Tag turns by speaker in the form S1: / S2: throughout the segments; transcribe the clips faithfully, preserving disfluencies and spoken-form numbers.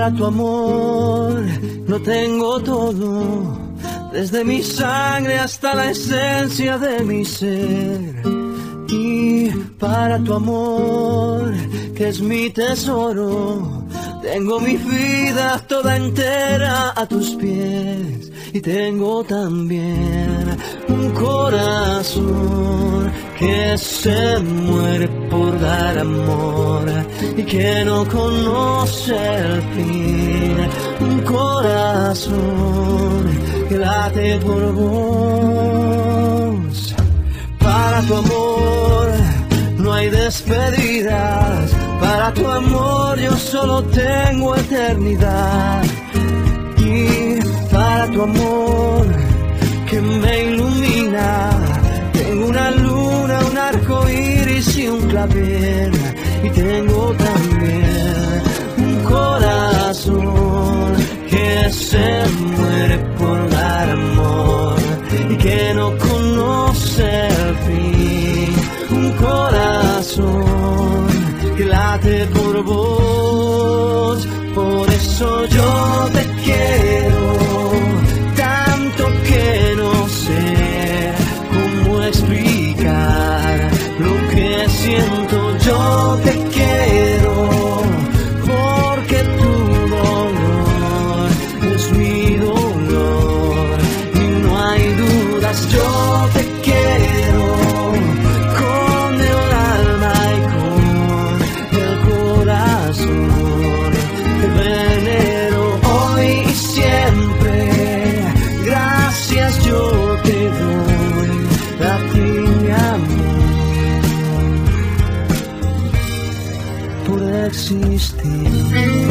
S1: Para tu amor lo tengo todo, desde mi sangre hasta la esencia de mi ser. Y para tu amor, que es mi tesoro, tengo mi vida toda entera a tus pies. Y tengo también un corazón que se muere por dar amor y que no conoce el fin. Un corazón que late por vos. Para tu amor no hay despedidas, para tu amor yo solo tengo eternidad. Y para tu amor que me ilumina, tengo una luna, un arco iris y un clavel. Y tengo también un corazón que se muere por dar amor y que no conoce el fin. Un corazón que late por vos, por eso yo te quiero tanto que no sé cómo explicar lo que siento. Yo te quiero porque tu dolor es mi dolor y no hay dudas. Yo te quiero con el alma y con el corazón. Te venero hoy y siempre. Gracias yo te doy a ti, mi amor, por existir.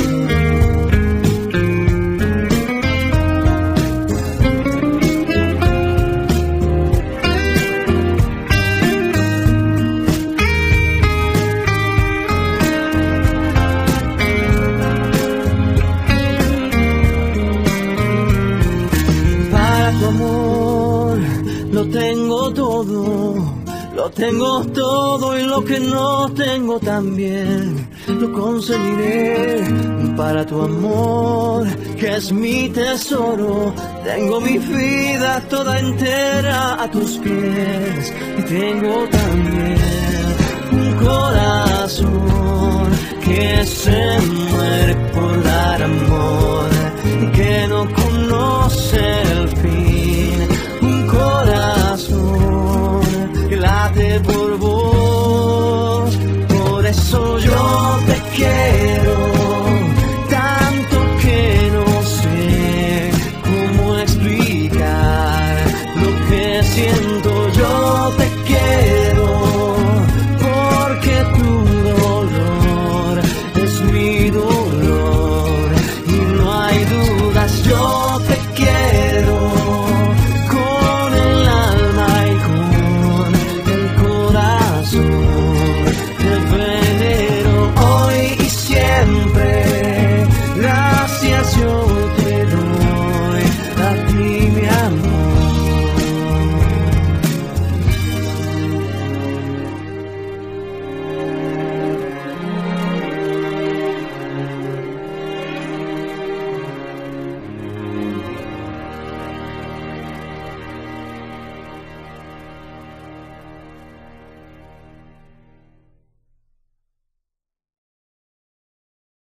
S1: Lo tengo todo, lo tengo todo y lo que no tengo también lo conseguiré. Para tu amor, que es mi tesoro, tengo mi vida toda entera a tus pies. Y tengo también un corazón que se muere por dar amor y que no conoce el fin.